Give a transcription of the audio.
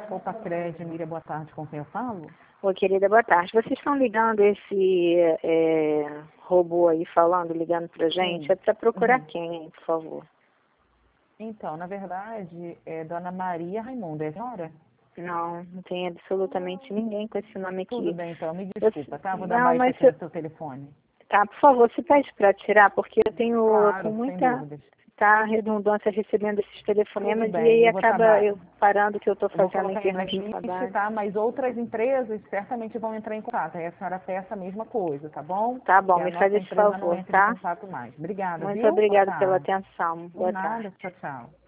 Opa, Crédito, Miriam, boa tarde, com quem eu falo? Oi, querida, boa tarde. Vocês estão ligando esse robô aí falando, ligando pra gente? Sim. É para procurar quem, hein, por favor? Então, na verdade, é Dona Maria Raimunda, é a senhora? Não tem absolutamente ninguém com esse nome Tudo aqui. bem, então, me desculpa, tá? Vou dar Não, baixa mas aqui no seu telefone. tá, por favor, você pede para tirar, porque eu tenho com Claro, sem muita dúvidas. redundância recebendo esses telefonemas Tudo e bem, aí eu vou acaba eu parando o que eu estou eu vou fazendo em colocar em termos de blacklist, trabalho. tá? Mas outras empresas certamente vão entrar em contato. Aí a senhora peça a mesma coisa, tá bom? Tá bom, Que a me faz nossa esse empresa não favor, entra em tá? contato mais. Obrigada, Muito viu? Boa obrigada pela tarde. atenção. Por Boa tarde. nada, tchau, tchau.